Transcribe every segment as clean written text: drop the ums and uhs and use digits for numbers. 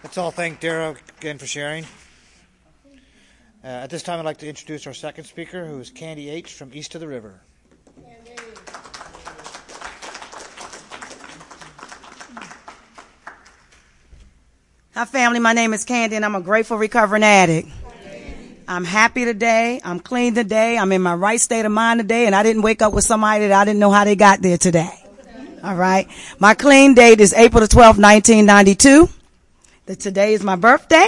Let's all thank Dara again for sharing. At this time, I'd like to introduce our second speaker, who is Candy H. from East of the River. Hi, family. My name is Candy, and I'm a grateful recovering addict. I'm happy today. I'm clean today. I'm in my right state of mind today, and I didn't wake up with somebody that I didn't know how they got there today. All right. My clean date is April the 12th, 1992. Today is my birthday.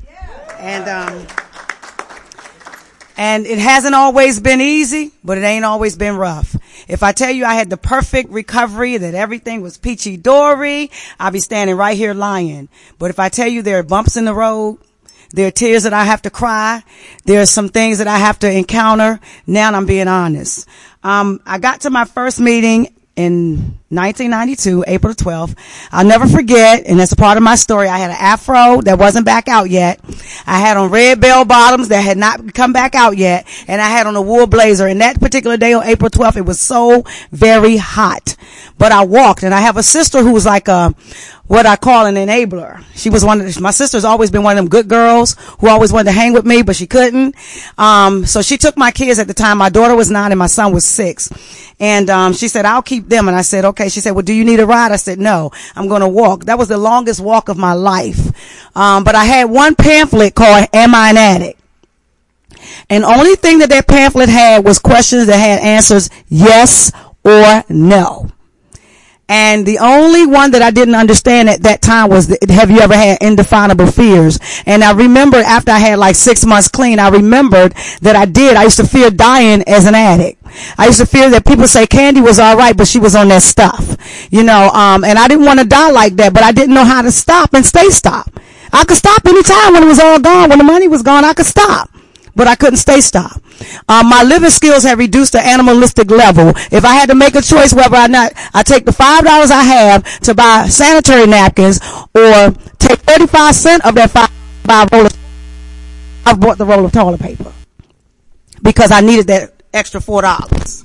And it hasn't always been easy, but it ain't always been rough. If I tell you I had the perfect recovery, that everything was peachy dory, I'll be standing right here lying. But if I tell you there are bumps in the road, there are tears that I have to cry, there are some things that I have to encounter, now I'm being honest. I got to my first meeting in 1992, April 12th. I'll never forget, and that's a part of my story. I had an afro that wasn't back out yet. I had on red bell bottoms that had not come back out yet, and I had on a wool blazer. And that particular day on April 12th, it was so very hot. But I walked, and I have a sister who was like what I call an enabler. She was my sister's always been one of them good girls who always wanted to hang with me, but she couldn't. So she took my kids at the time. My daughter was 9 and my son was 6. And she said, I'll keep them. And I said, okay. She said, well, do you need a ride? I said, no, I'm going to walk. That was the longest walk of my life. But I had one pamphlet called Am I an Addict? And only thing that pamphlet had was questions that had answers yes or no. And the only one that I didn't understand at that time was, have you ever had indefinable fears? And I remember after I had like 6 months clean, I remembered that I used to fear dying as an addict. I used to fear that people say Candy was all right, but she was on that stuff, and I didn't want to die like that, but I didn't know how to stop and stay stopped. I could stop anytime when it was all gone, when the money was gone, I could stop, but I couldn't stay stopped. My living skills have reduced to animalistic level. If I had to make a choice whether or not I take the $5 I have to buy sanitary napkins or take 35 cents of that $5 I bought the roll of toilet paper because I needed that extra $4.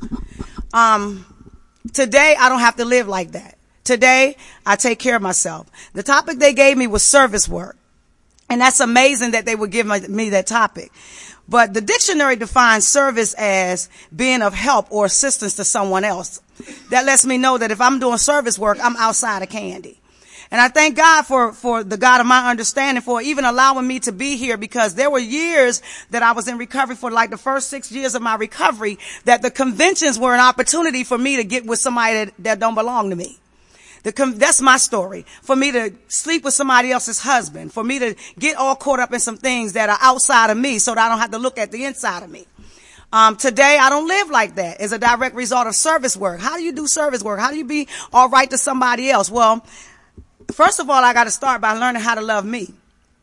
Today I don't have to live like that. Today I take care of myself. The topic they gave me was service work. And that's amazing that they would give me that topic. But the dictionary defines service as being of help or assistance to someone else. That lets me know that if I'm doing service work, I'm outside of Candy. And I thank God for the God of my understanding for even allowing me to be here, because there were years that I was in recovery for, like the first 6 years of my recovery, that the conventions were an opportunity for me to get with somebody that don't belong to me. That's my story. For me to sleep with somebody else's husband, for me to get all caught up in some things that are outside of me so that I don't have to look at the inside of me. Today I don't live like that as a direct result of service work. How do you do service work? How do you be all right to somebody else? Well, first of all, I got to start by learning how to love me.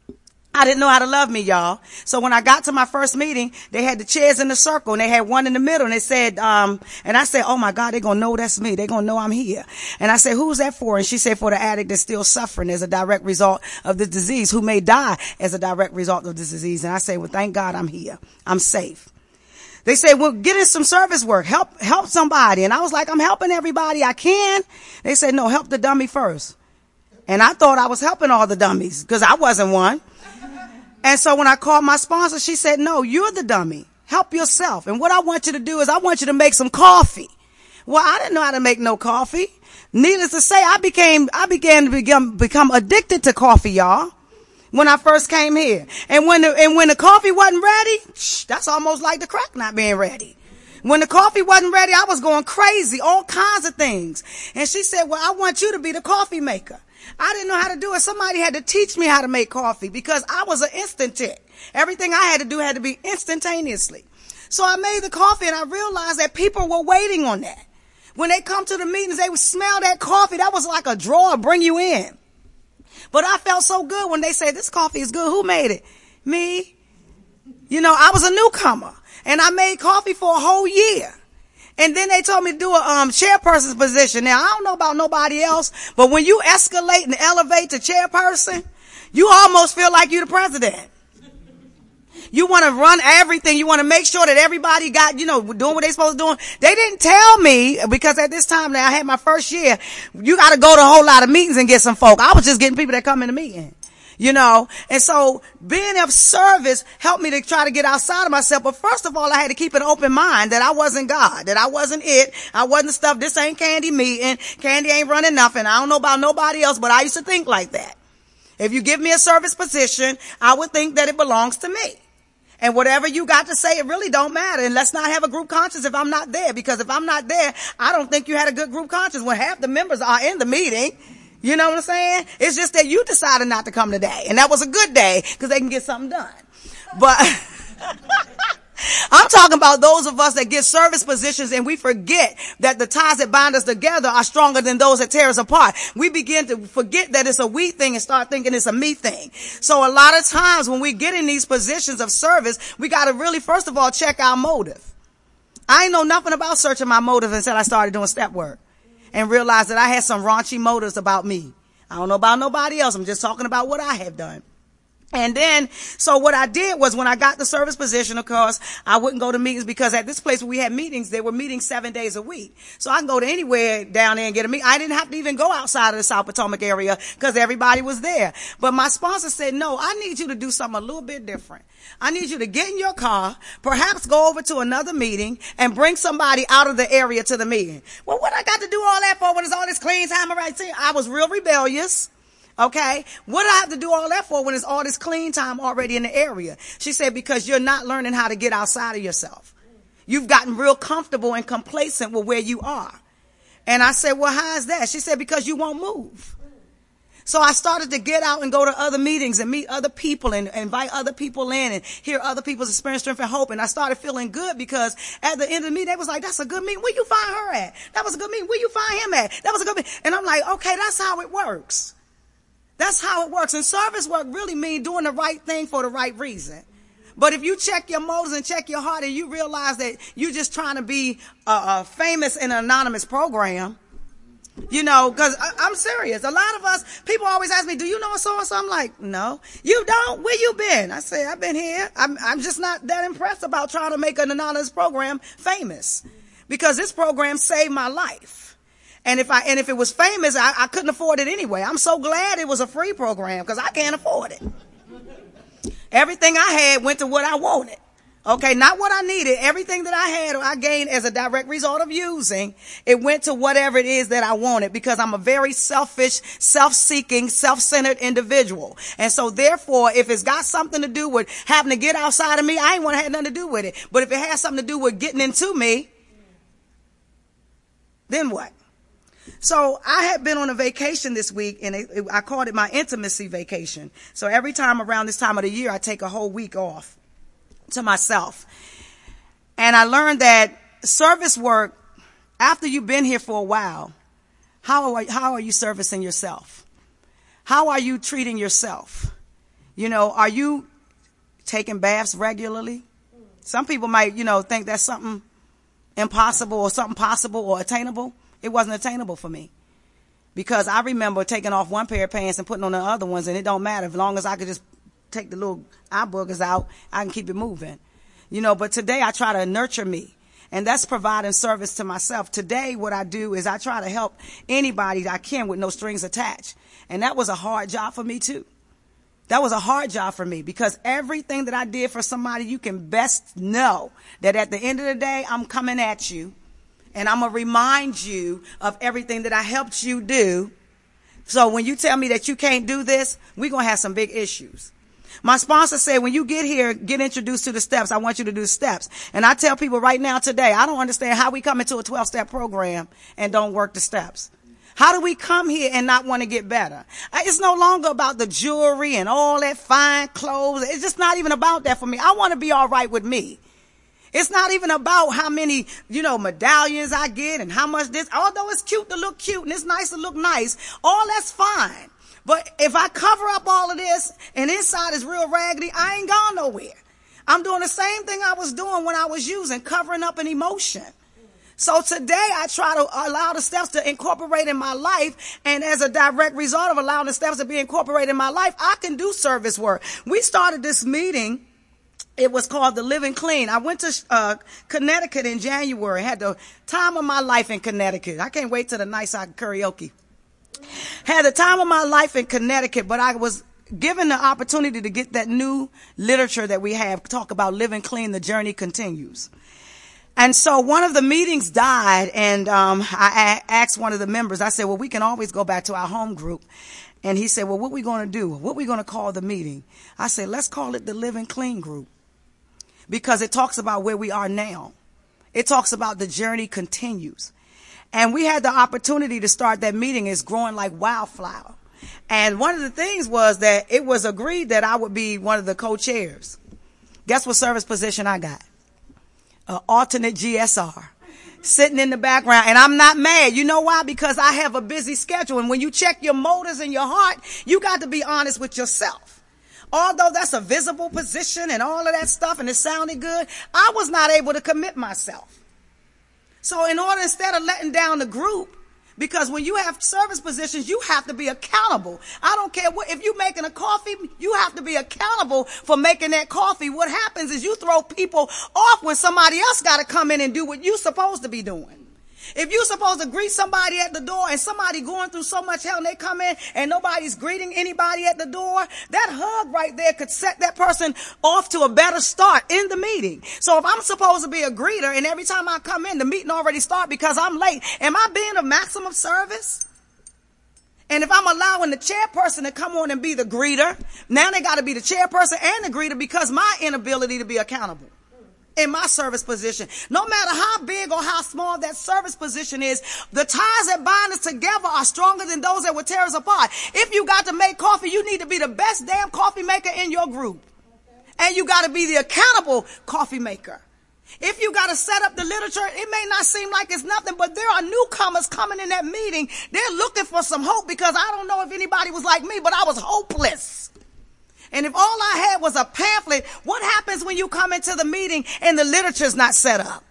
I didn't know how to love me, y'all. So when I got to my first meeting, they had the chairs in the circle and they had one in the middle, and they said, and I said, oh my God, they're going to know that's me. They're going to know I'm here. And I said, who's that for? And she said, for the addict that's still suffering as a direct result of the disease, who may die as a direct result of this disease. And I said, well, thank God I'm here. I'm safe. They said, well, get in some service work. Help somebody. And I was like, I'm helping everybody I can. They said, no, help the dummy first. And I thought I was helping all the dummies because I wasn't one. And so when I called my sponsor, she said, no, you're the dummy. Help yourself. And what I want you to do is I want you to make some coffee. Well, I didn't know how to make no coffee. Needless to say, I began to become addicted to coffee, y'all, when I first came here. And when the coffee wasn't ready, that's almost like the crack not being ready. When the coffee wasn't ready, I was going crazy, all kinds of things. And she said, well, I want you to be the coffee maker. I didn't know how to do it. Somebody had to teach me how to make coffee because I was an instant tick. Everything I had to do had to be instantaneously. So I made the coffee, and I realized that people were waiting on that. When they come to the meetings, they would smell that coffee. That was like a draw, bring you in. But I felt so good when they said, this coffee is good. Who made it? Me. I was a newcomer, and I made coffee for a whole year. And then they told me to do a chairperson's position. Now, I don't know about nobody else, but when you escalate and elevate to chairperson, you almost feel like you're the president. You want to run everything. You want to make sure that everybody got, doing what they're supposed to do. They didn't tell me, because at this time now I had my first year, you got to go to a whole lot of meetings and get some folk. I was just getting people that come in the meeting. And so being of service helped me to try to get outside of myself. But first of all, I had to keep an open mind that I wasn't God, that I wasn't it. I wasn't stuff. This ain't Candy meeting. Candy ain't running nothing. I don't know about nobody else, but I used to think like that. If you give me a service position, I would think that it belongs to me. And whatever you got to say, it really don't matter. And let's not have a group conscience if I'm not there. Because if I'm not there, I don't think you had a good group conscience when half the members are in the meeting. You know what I'm saying? It's just that you decided not to come today. And that was a good day because they can get something done. But I'm talking about those of us that get service positions and we forget that the ties that bind us together are stronger than those that tear us apart. We begin to forget that it's a we thing and start thinking it's a me thing. So a lot of times when we get in these positions of service, we got to really, first of all, check our motive. I ain't know nothing about searching my motive until I started doing step work and realized that I had some raunchy motives about me. I don't know about nobody else. I'm just talking about what I have done. And then, so what I did was when I got the service position, of course, I wouldn't go to meetings because at this place where we had meetings, they were meeting 7 days a week. So I can go to anywhere down there and get a meeting. I didn't have to even go outside of the South Potomac area because everybody was there. But my sponsor said, no, I need you to do something a little bit different. I need you to get in your car, perhaps go over to another meeting and bring somebody out of the area to the meeting. Well, what I got to do all that for when it's all this clean time? I was real rebellious. Okay. What do I have to do all that for when it's all this clean time already in the area? She said, because you're not learning how to get outside of yourself. You've gotten real comfortable and complacent with where you are. And I said, well, how is that? She said, because you won't move. So I started to get out and go to other meetings and meet other people and invite other people in and hear other people's experience, strength, and hope. And I started feeling good because at the end of the meeting, they was like, that's a good meeting. Where you find her at? That was a good meeting. Where you find him at? That was a good meeting. And I'm like, okay, that's how it works. That's how it works. And service work really means doing the right thing for the right reason. But if you check your motives and check your heart and you realize that you're just trying to be famous in an anonymous program, because I'm serious. A lot of us, people always ask me, do you know so-and-so? I'm like, no. You don't? Where you been? I say, I've been here. I'm just not that impressed about trying to make an anonymous program famous because this program saved my life. And if it was famous, I couldn't afford it anyway. I'm so glad it was a free program because I can't afford it. Everything I had went to what I wanted. Okay, not what I needed. Everything that I had or I gained as a direct result of using, it went to whatever it is that I wanted because I'm a very selfish, self-seeking, self-centered individual. And so therefore, if it's got something to do with having to get outside of me, I ain't want to have nothing to do with it. But if it has something to do with getting into me, then what? So I had been on a vacation this week and I called it my intimacy vacation. So every time around this time of the year, I take a whole week off to myself. And I learned that service work, after you've been here for a while, how are you servicing yourself? How are you treating yourself? Are you taking baths regularly? Some people might, think that's something impossible or something possible or attainable. It wasn't attainable for me because I remember taking off one pair of pants and putting on the other ones, and it don't matter. As long as I could just take the little eye boogers out, I can keep it moving. But today I try to nurture me, and that's providing service to myself. Today what I do is I try to help anybody I can with no strings attached. And that was a hard job for me too. That was a hard job for me because everything that I did for somebody, you can best know that at the end of the day, I'm coming at you. And I'm going to remind you of everything that I helped you do. So when you tell me that you can't do this, we're going to have some big issues. My sponsor said, when you get here, get introduced to the steps. I want you to do steps. And I tell people right now today, I don't understand how we come into a 12-step program and don't work the steps. How do we come here and not want to get better? It's no longer about the jewelry and all that fine clothes. It's just not even about that for me. I want to be all right with me. It's not even about how many, medallions I get and how much this, although it's cute to look cute and it's nice to look nice, all that's fine. But if I cover up all of this and inside is real raggedy, I ain't gone nowhere. I'm doing the same thing I was doing when I was using, covering up an emotion. So today I try to allow the steps to incorporate in my life. And as a direct result of allowing the steps to be incorporated in my life, I can do service work. We started this meeting. It was called the Living Clean. I went to Connecticut in January. Had the time of my life in Connecticut. I can't wait till the night so I can karaoke. Had the time of my life in Connecticut, but I was given the opportunity to get that new literature that we have, talk about living clean, the journey continues. And so one of the meetings died, and I asked one of the members, I said, well, we can always go back to our home group. And he said, well, what are we going to do? What are we going to call the meeting? I said, let's call it the Living Clean Group, because it talks about where we are now. It talks about the journey continues. And we had the opportunity to start that meeting. It's growing like wildflower. And one of the things was that it was agreed that I would be one of the co-chairs. Guess what service position I got? Alternate GSR. Sitting in the background. And I'm not mad. You know why? Because I have a busy schedule. And when you check your motives and your heart, you got to be honest with yourself. Although that's a visible position and all of that stuff and it sounded good, I was not able to commit myself. So in order, instead of letting down the group, because when you have service positions, you have to be accountable. I don't care what, if you're making a coffee, you have to be accountable for making that coffee. What happens is you throw people off when somebody else got to come in and do what you're supposed to be doing. If you're supposed to greet somebody at the door and somebody going through so much hell and they come in and nobody's greeting anybody at the door, that hug right there could set that person off to a better start in the meeting. So if I'm supposed to be a greeter and every time I come in, the meeting already started because I'm late, am I being of maximum service? And if I'm allowing the chairperson to come on and be the greeter, now they got to be the chairperson and the greeter because my inability to be accountable in my service position. No matter how big or how small that service position is, the ties that bind us together are stronger than those that would tear us apart. If you got to make coffee, you need to be the best damn coffee maker in your group. And you got to be the accountable coffee maker. If you got to set up the literature, it may not seem like it's nothing, but there are newcomers coming in that meeting. They're looking for some hope because I don't know if anybody was like me, but I was hopeless. And if all I had was a pamphlet, what happens when you come into the meeting and the literature's not set up?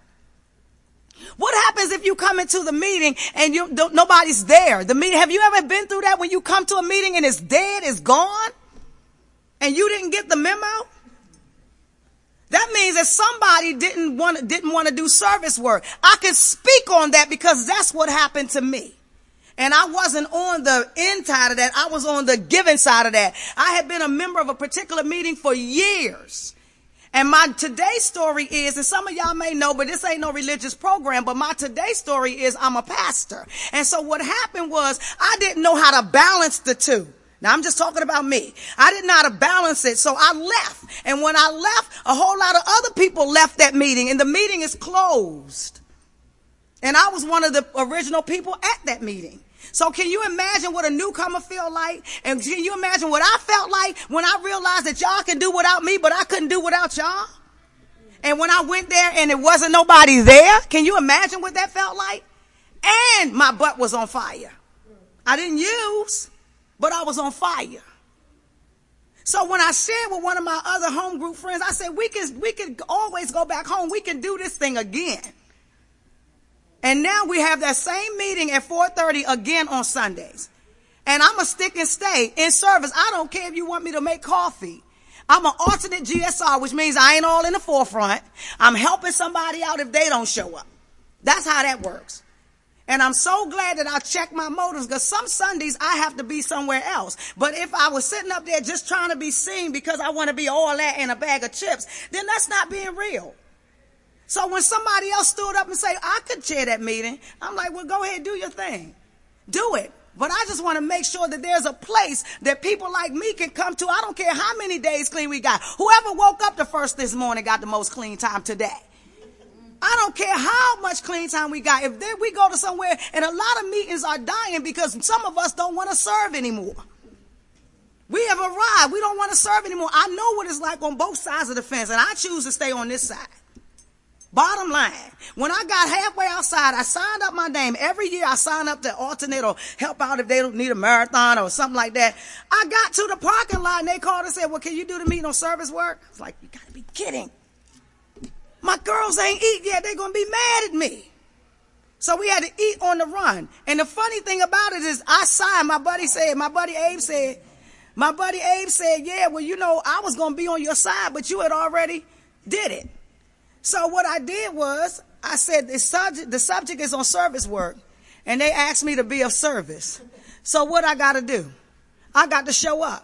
What happens if you come into the meeting and nobody's there? Have you ever been through that when you come to a meeting and it's dead, it's gone, and you didn't get the memo? That means that somebody didn't want to do service work. I can speak on that because that's what happened to me. And I wasn't on the inside of that. I was on the giving side of that. I had been a member of a particular meeting for years. And my today's story is, and some of y'all may know, but this ain't no religious program, but my today's story is I'm a pastor. And so what happened was I didn't know how to balance the two. Now I'm just talking about me. I didn't know how to balance it. So I left. And when I left, a whole lot of other people left that meeting and the meeting is closed. And I was one of the original people at that meeting. So can you imagine what a newcomer feel like? And can you imagine what I felt like when I realized that y'all can do without me, but I couldn't do without y'all? And when I went there and it wasn't nobody there, can you imagine what that felt like? And my butt was on fire. I didn't use, but I was on fire. So when I shared with one of my other home group friends, I said, we could always go back home. We can do this thing again. And now we have that same meeting at 4:30 again on Sundays. And I'm a stick and stay in service. I don't care if you want me to make coffee. I'm an alternate GSR, which means I ain't all in the forefront. I'm helping somebody out if they don't show up. That's how that works. And I'm so glad that I checked my motives because some Sundays I have to be somewhere else. But if I was sitting up there just trying to be seen because I want to be all that and a bag of chips, then that's not being real. So when somebody else stood up and said, I could chair that meeting, I'm like, well, go ahead, do your thing. Do it. But I just want to make sure that there's a place that people like me can come to. I don't care how many days clean we got. Whoever woke up the first this morning got the most clean time today. I don't care how much clean time we got. If we go to somewhere and a lot of meetings are dying because some of us don't want to serve anymore. We have arrived. We don't want to serve anymore. I know what it's like on both sides of the fence, and I choose to stay on this side. Bottom line, when I got halfway outside, I signed up my name. Every year I sign up to alternate or help out if they don't need a marathon or something like that. I got to the parking lot and they called and said, well, can you do the meeting on service work? It's like, you got to be kidding. My girls ain't eat yet. They're going to be mad at me. So we had to eat on the run. And the funny thing about it is I signed, my buddy Abe said, yeah, well, you know, I was going to be on your side, but you had already did it. So what I did was I said the subject is on service work, and they asked me to be of service. So what I got to do? I got to show up.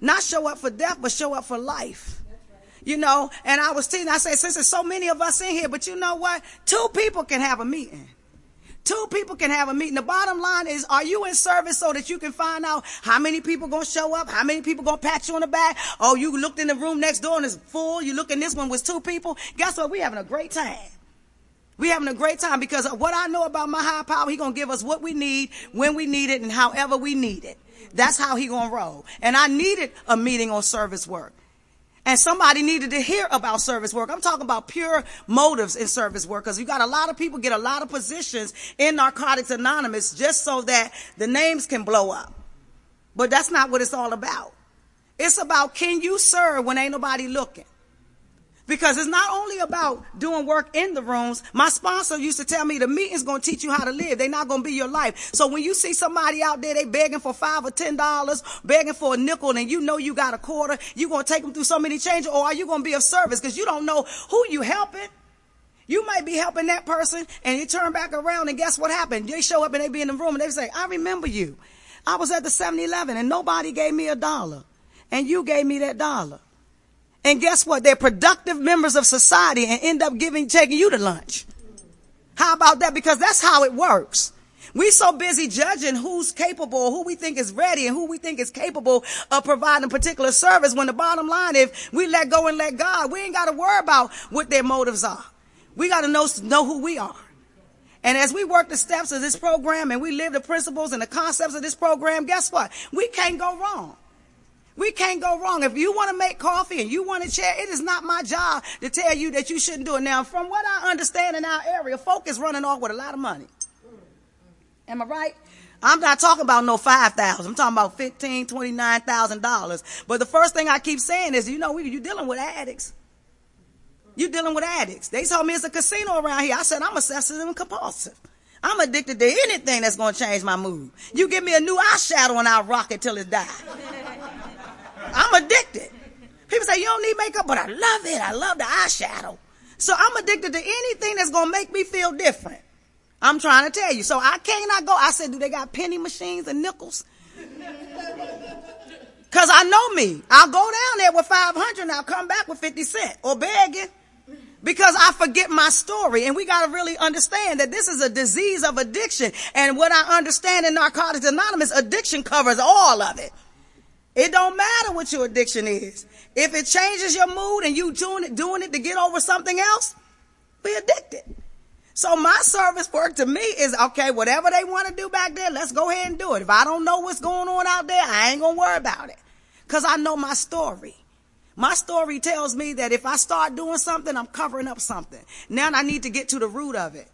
Not show up for death, but show up for life. You know, and I was teasing, I said, since there's so many of us in here, but you know what? 2 people can have a meeting. 2 people can have a meeting. The bottom line is, are you in service so that you can find out how many people going to show up? How many people going to pat you on the back? Oh, you looked in the room next door and it's full. You look in this one was 2 people. Guess what? We having a great time. We having a great time because what I know about my high power, he going to give us what we need, when we need it, and however we need it. That's how he going to roll. And I needed a meeting on service work. And somebody needed to hear about service work. I'm talking about pure motives in service work because you got a lot of people get a lot of positions in Narcotics Anonymous just so that the names can blow up. But that's not what it's all about. It's about, can you serve when ain't nobody looking? Because it's not only about doing work in the rooms. My sponsor used to tell me the meeting's going to teach you how to live. They're not going to be your life. So when you see somebody out there, they begging for $5 or $10, begging for a nickel, and you know you got a quarter, you going to take them through so many changes, or are you going to be of service? Because you don't know who you helping. You might be helping that person, and you turn back around, and guess what happened? They show up, and they be in the room, and they say, I remember you. I was at the 7-Eleven, and nobody gave me $1, and you gave me that $1. And guess what? They're productive members of society and end up taking you to lunch. How about that? Because that's how it works. We so busy judging who's capable, who we think is ready, and who we think is capable of providing a particular service, when the bottom line, if we let go and let God, we ain't got to worry about what their motives are. We got to know who we are. And as we work the steps of this program and we live the principles and the concepts of this program, guess what? We can't go wrong. We can't go wrong. If you want to make coffee and you want to chair, it is not my job to tell you that you shouldn't do it. Now, from what I understand in our area, folk is running off with a lot of money. Am I right? I'm not talking about no $5,000. I'm talking about $15,000, $29,000. But the first thing I keep saying is, you're dealing with addicts. You're dealing with addicts. They told me it's a casino around here. I said, I'm obsessive and compulsive. I'm addicted to anything that's going to change my mood. You give me a new eyeshadow and I'll rock it till it dies. I'm addicted. People say, you don't need makeup, but I love it. I love the eyeshadow. So I'm addicted to anything that's going to make me feel different. I'm trying to tell you. So I cannot go. I said, do they got penny machines and nickels? Because I know me. I'll go down there with 500 and I'll come back with 50 cents or begging. Because I forget my story. And we got to really understand that this is a disease of addiction. And what I understand in Narcotics Anonymous, addiction covers all of it. It don't matter what your addiction is. If it changes your mood and you doing it to get over something else, be addicted. So my service work to me is, okay, whatever they want to do back there, let's go ahead and do it. If I don't know what's going on out there, I ain't going to worry about it. Because I know my story. My story tells me that if I start doing something, I'm covering up something. Now I need to get to the root of it.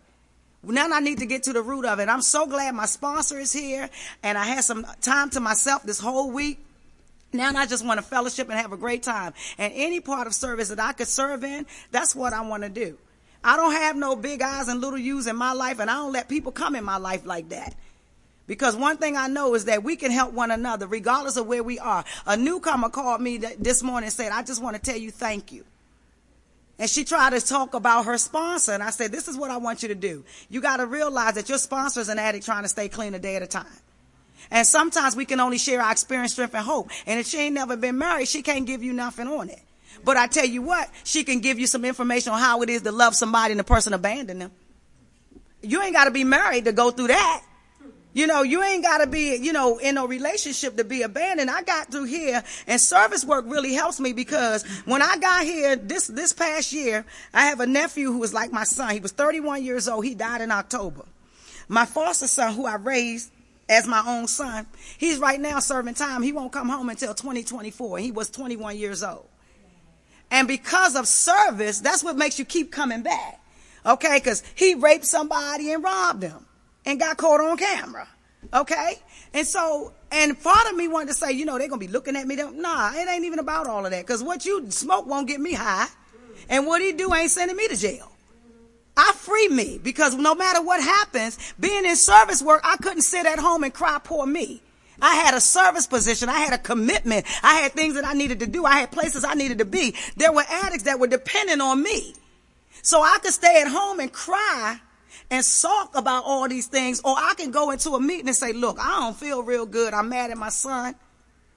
I'm so glad my sponsor is here, and I had some time to myself this whole week. Now I just want to fellowship and have a great time. And any part of service that I could serve in, that's what I want to do. I don't have no big I's and little U's in my life, and I don't let people come in my life like that. Because one thing I know is that we can help one another regardless of where we are. A newcomer called me this morning and said, I just want to tell you thank you. And she tried to talk about her sponsor, and I said, this is what I want you to do. You got to realize that your sponsor is an addict trying to stay clean a day at a time. And sometimes we can only share our experience, strength, and hope. And if she ain't never been married, she can't give you nothing on it. But I tell you what, she can give you some information on how it is to love somebody and the person abandon them. You ain't got to be married to go through that. You ain't got to be, in a relationship to be abandoned. I got through here, and service work really helps me because when I got here this past year, I have a nephew who was like my son. He was 31 years old. He died in October. My foster son, who I raised as my own son, he's right now serving time. He won't come home until 2024. He was 21 years old. And because of service, that's what makes you keep coming back. Okay? Because he raped somebody and robbed them and got caught on camera. Okay? And part of me wanted to say, they're going to be looking at me. Nah, it ain't even about all of that. Because what you smoke won't get me high. And what he do ain't sending me to jail. I free me because no matter what happens, being in service work, I couldn't sit at home and cry, poor me. I had a service position. I had a commitment. I had things that I needed to do. I had places I needed to be. There were addicts that were dependent on me. So I could stay at home and cry and sulk about all these things, or I can go into a meeting and say, look, I don't feel real good. I'm mad at my son.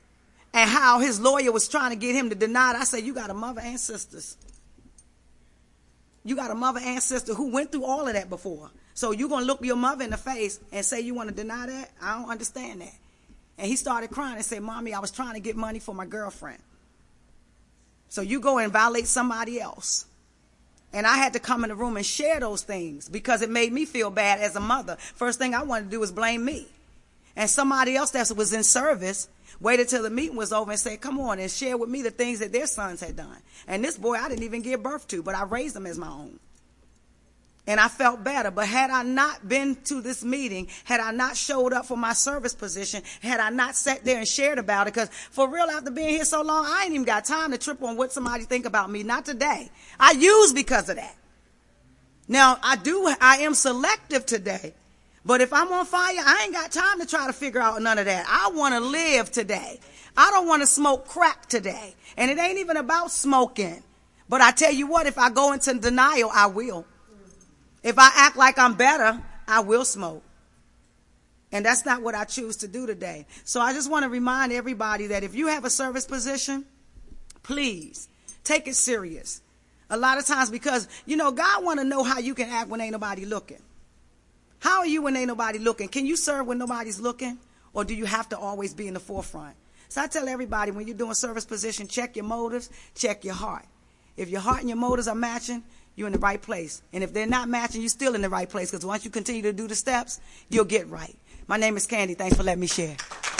and how his lawyer was trying to get him to deny it. I said, you got a mother and sisters. You got a mother and sister who went through all of that before. So you're going to look your mother in the face and say you want to deny that? I don't understand that. And he started crying and said, Mommy, I was trying to get money for my girlfriend. So you go and violate somebody else. And I had to come in the room and share those things because it made me feel bad as a mother. First thing I wanted to do was blame me. And somebody else that was in service waited till the meeting was over and said, come on and share with me the things that their sons had done. And this boy I didn't even give birth to, but I raised him as my own. And I felt better. But had I not been to this meeting, had I not showed up for my service position, had I not sat there and shared about it, because for real, after being here so long, I ain't even got time to trip on what somebody think about me. Not today. I use because of that. Now, I am selective today. But if I'm on fire, I ain't got time to try to figure out none of that. I want to live today. I don't want to smoke crack today. And it ain't even about smoking. But I tell you what, if I go into denial, I will. If I act like I'm better, I will smoke. And that's not what I choose to do today. So I just want to remind everybody that if you have a service position, please take it serious. A lot of times because, God want to know how you can act when ain't nobody looking. How are you when ain't nobody looking? Can you serve when nobody's looking? Or do you have to always be in the forefront? So I tell everybody, when you're doing service position, check your motives, check your heart. If your heart and your motives are matching, you're in the right place. And if they're not matching, you're still in the right place. Because once you continue to do the steps, you'll get right. My name is Candy. Thanks for letting me share.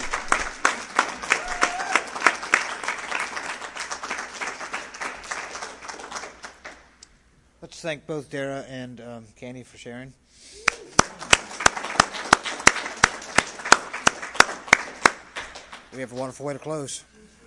Let's thank both Dara and Candy for sharing. We have a wonderful way to close.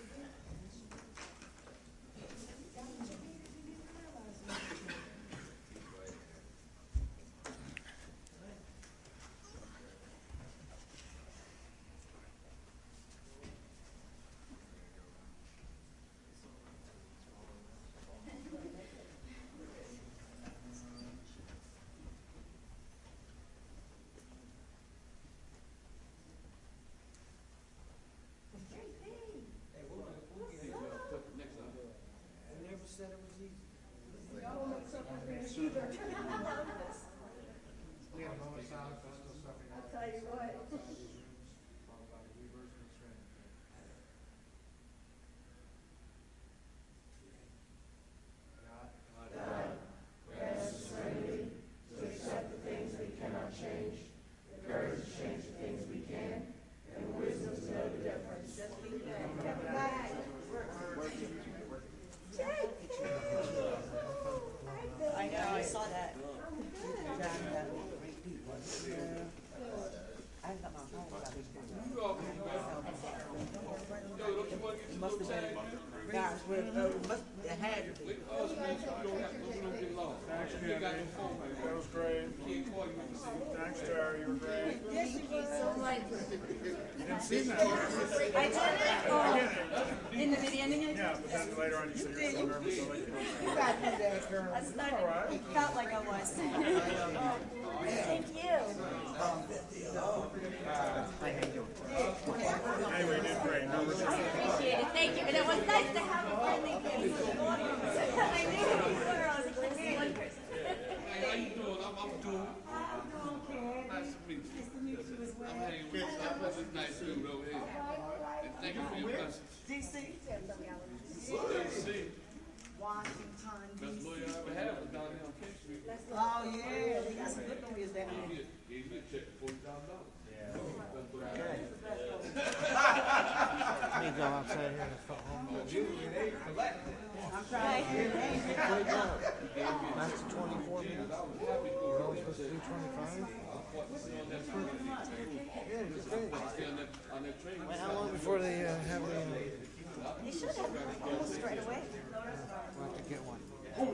That was great. Thanks, Tara. You were great. You didn't see that. I did it. In the beginning, Yeah, but then later on you said you're so nervous. So you got me there, girl. That's not, it felt like I was. Thank you. Anyway, you did great. No, Appreciate it. Thank you. And it was nice to have a friendly gift. I knew who you were. I was like, this is one person. How you doing? I'm doing. Nice to meet you. Nice to meet you as well. I'm hanging with this nice dude over here. And thank you for your message. DC. DC. Washington, Best lawyer I ever had was down here on King Street. Oh, yeah. They got some good lawyers down there. Gave me a check for $40,000. Yeah. Let me go outside here and phone home. I'm trying. That's 24 minutes. You're only supposed to do 25? Yeah, it's great. Wait, how long before they have the... They should have almost right away. We'll have to get one. You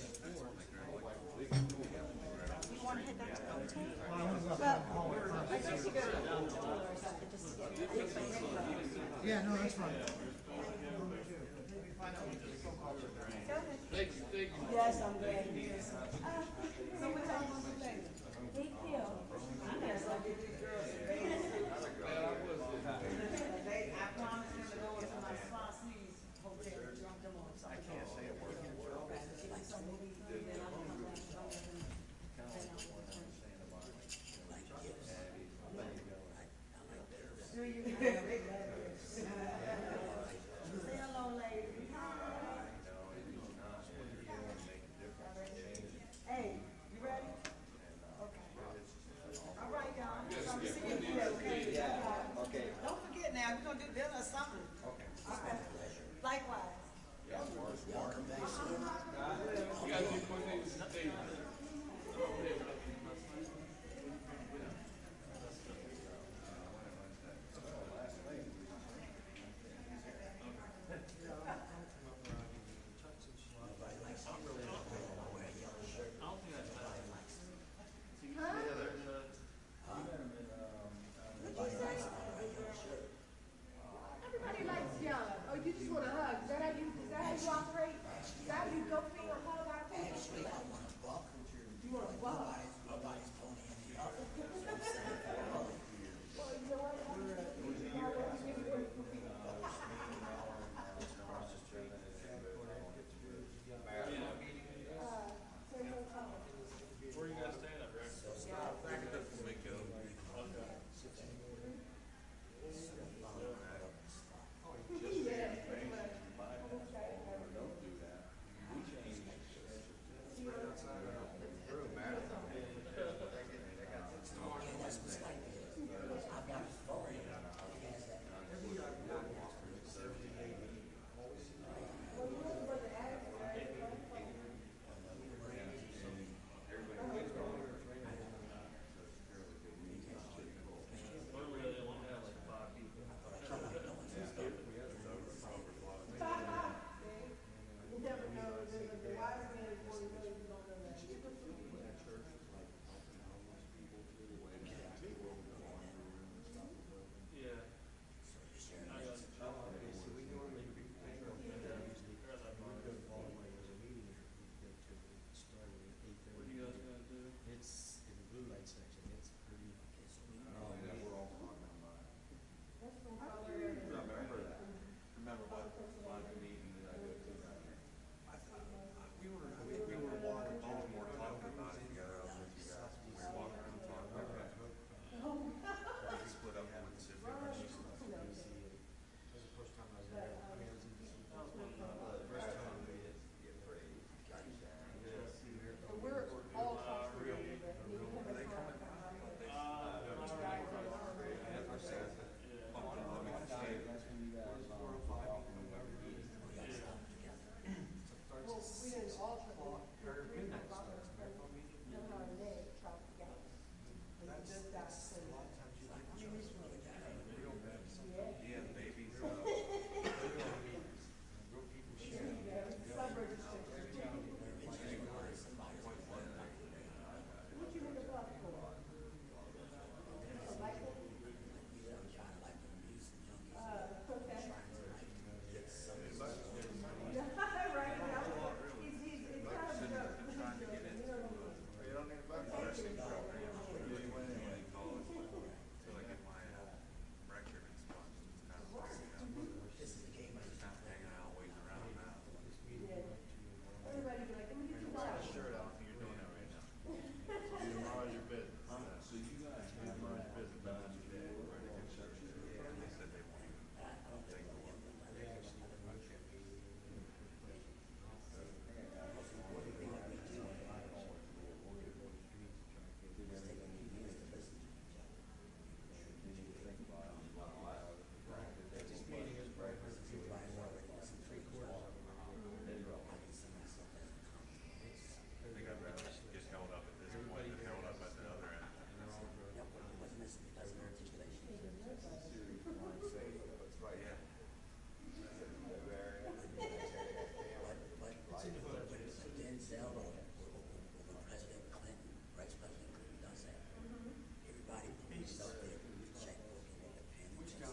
want to head back to Belton? Well, I guess you go to the or something just to get Yeah, no, that's fine. Thank you, thank you. Yes, I'm glad you did. So what time was it later? Thank you. I'm there, so. I promised him to go with somebody. do dinner or something. Okay. Likewise. You guys do one thing to stay. Everybody likes yellow. Oh, you just want a hug. Is that how you operate? Is that how you go for a hug out there? Actually, I want a buck. You want a buck? Nobody's pulling any up. Well, you know what? Where are you guys staying up, Rick? You never know. The wise man is one who knows you don't know that. Yeah. What are you guys gonna do? It's in the blue light section. It's pretty. Remember what London meeting that I go to? We were walking in Baltimore talking about it together. I was with you guys. We were walking around talking about that. We split up and went to different That was the first time I was there. I mean, it was the first time we did. We're all frustrated that we haven't well, we didn't all Yeah, babies. What you make a buck for? Right now, he's kind of a joke. You don't need a buck for this. You went in college. So I get my record and stuff. It's kind of like, just kind of hanging out, waiting around now. Everybody be like, let me get your buck. Shirt off, and you're doing it right now. Tomorrow's your business. So you guys, Tomorrow's your business. Done today. ready to construction? Yeah, they said they want to take the one. I think I'd rather get held up at this point than held up at the other end. Right, yeah. Denzel or President Clinton, Vice President Clinton does that. Everybody believes up there, checkbook and independence. She's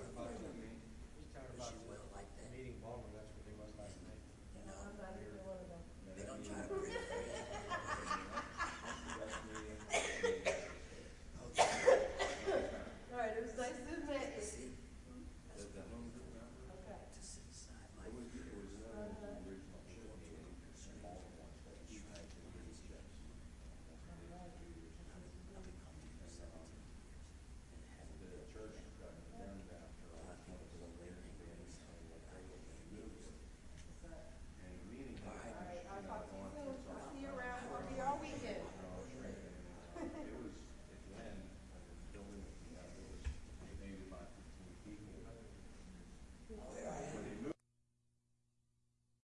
well like that. Meeting Baltimore, that's what they was last night. You know, they don't try to